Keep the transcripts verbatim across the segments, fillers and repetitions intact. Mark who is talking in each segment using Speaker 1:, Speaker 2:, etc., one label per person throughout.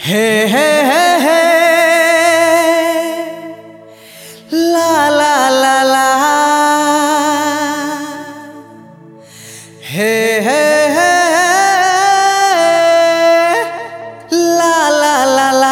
Speaker 1: हे hey hey hey la la la la hey hey hey la la la la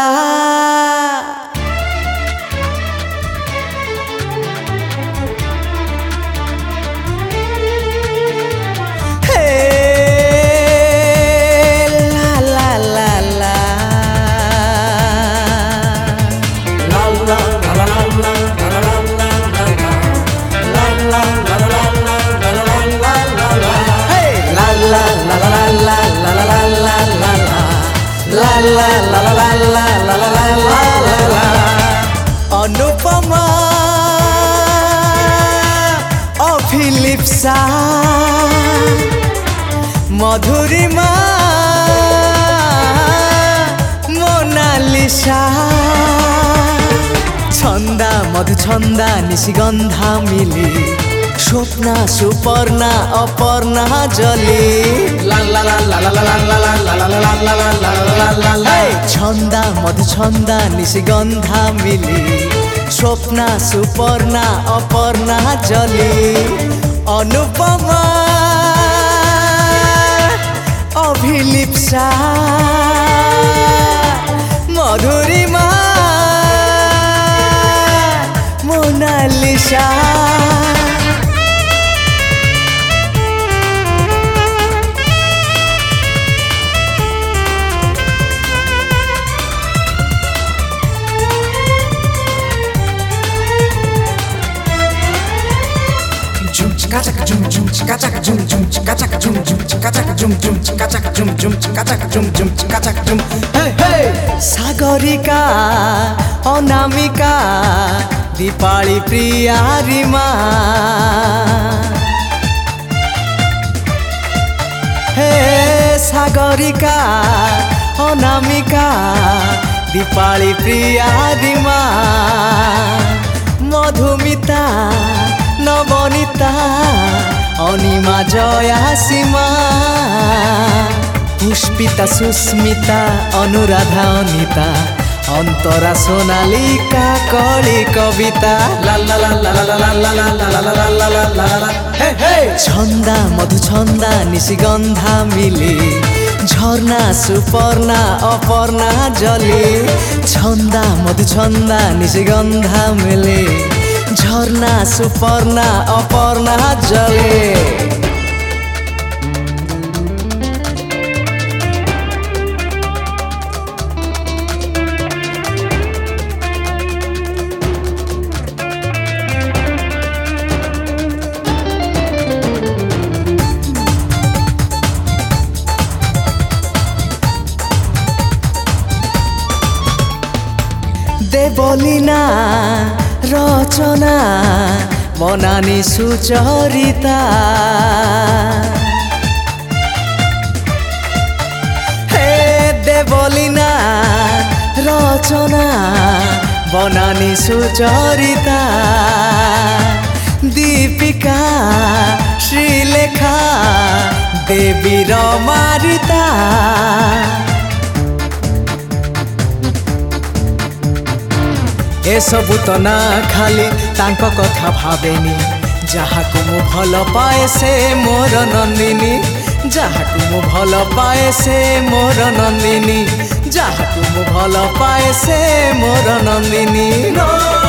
Speaker 1: Anupama Abhilipsa Madhurima Monalisa Chhanda Madhuchhanda Nishigandha Mili Swapna Suparna Aparna Jali Chhanda Madhuchhanda Nishigandha Mili Swapna Suparna Aparna Jali Anupama Abhilipsa Madhurima Monalisa
Speaker 2: Chaka jum jum chaka chaka jum jum chaka chaka jum jum chaka chaka jum jum chaka chaka jum jum chaka chaka jum jum chaka chaka jum
Speaker 1: hey hey Sagarika Anamika Deepali Priya Rima hey Sagarika Anamika Deepali Priya Rima Madhumita Navanita Anima Jaya Seema Pushpita Sushmita Anuradha Anita Antara Sonalika Kali Kavita ला la la la la la la la la la la la la la hey हे छंदा मधुछंदा निशिगंधा मिली झरना सुपर्णा अपर्णा जली छंदा मधुछंदा निशिगंधा मिली झरना सुपर्णा अपर्णा जले देवलीना रचना बनानी सुचरिता हे देवलीना रचना बनानी सुचरिता दीपिका श्रीलेखा देवी रमारिता ए सबु तो ना खाली तांको कथा भावेनी जहाकु मु भल पाए से मोर नंदिनी जहाकु मु भल पाए से मोर नंदिनी जहाकु मु भल पाए से मोर नंदिनी।